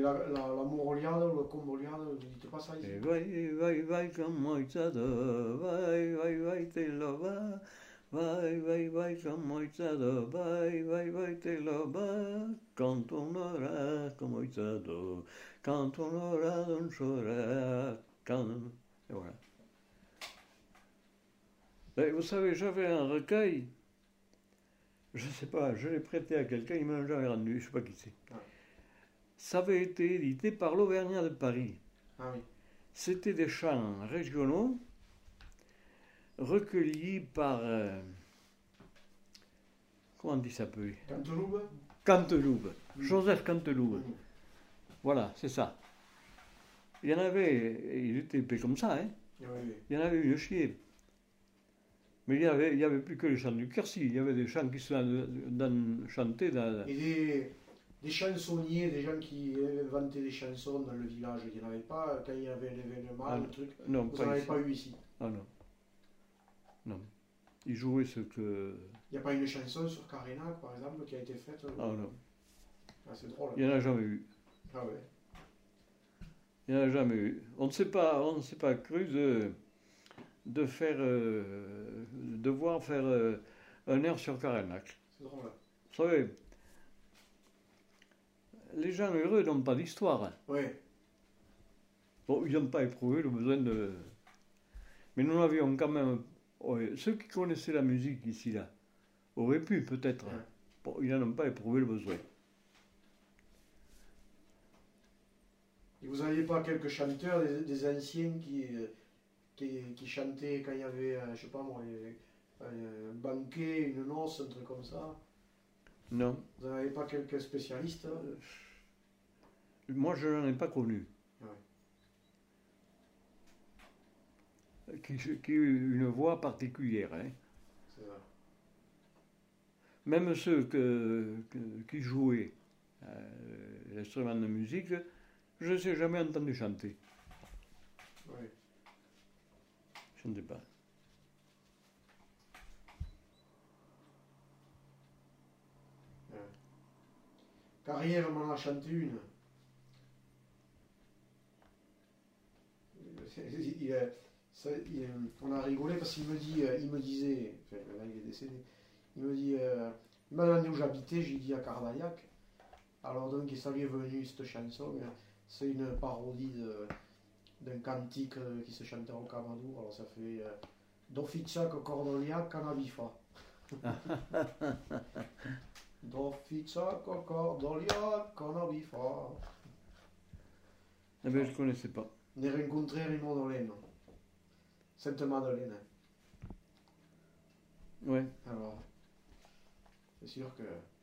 la Moroliade ou la Comboliade, vous dites pas ça ici? Vai comme moitzado, vai te lova, vai comme moitzado, vai te lova, quand on aura comme moitzado, quand on aura on saura, quand... Et voilà. Et vous savez, j'avais un recueil, je ne sais pas, je l'ai prêté à quelqu'un, il me l'a jamais rendu, je ne sais pas qui c'est. Ah. Ça avait été édité par l'Auvergnat de Paris. Ah oui. C'était des chants régionaux recueillis par... comment on dit ça peut? Canteloube? Canteloube. Joseph Canteloube. Voilà, c'est ça. Il y en avait, il était épais comme ça, hein. Oui. Il y en avait une chier. Mais il y avait plus que les chants du Quercy. Il y avait des chants qui se chantaient dans... Et des chansonniers, des gens qui inventaient des chansons dans le village, il n'y en avait pas quand il y avait l'événement, le truc. Non, vous n'en avez pas eu ici? Ah non. Non. Ils jouaient ce que... Il n'y a pas une chanson sur Carénac, par exemple, qui a été faite? Ah non. Ah, c'est drôle. Il n'y en a jamais eu. Ah ouais. Il n'y en a jamais eu. On ne s'est pas cru de faire, devoir faire un air sur Carénac. C'est drôle. Vous savez, les gens heureux n'ont pas d'histoire. Oui. Bon, ils n'ont pas éprouvé le besoin de... Mais nous avions quand même... Ouais, ceux qui connaissaient la musique ici, là, auraient pu peut-être. Ouais. Bon, ils n'en ont pas éprouvé le besoin. Et vous n'aviez pas quelques chanteurs, des anciens qui chantaient quand il y avait, je sais pas moi, un banquet, une noce, un truc comme ça? Non. Vous n'avez pas quelques spécialistes? Moi, je n'en ai pas connu. Ouais. Qui eut une voix particulière. Hein. C'est ça. Même ceux qui jouaient l'instrument de musique, je ne les ai jamais entendus chanter. Oui. Je ne sais pas. Ouais. Carrière m'en a chanté une. On a rigolé parce qu'il me disait, enfin là il est décédé, il me dit, il m'a demandé où j'habitais, j'ai dit à Cardaillac. Alors donc ça lui est venu cette chanson, c'est une parodie d'un cantique qui se chantait au Camadour, alors ça fait Doficia Cordolia Canabifa. Doficia Cordolia Canabifa. Eh bien, je ne connaissais pas. Ne rincontreremo Madeleine. Sainte Madeleine. Ouais. Alors, c'est sûr que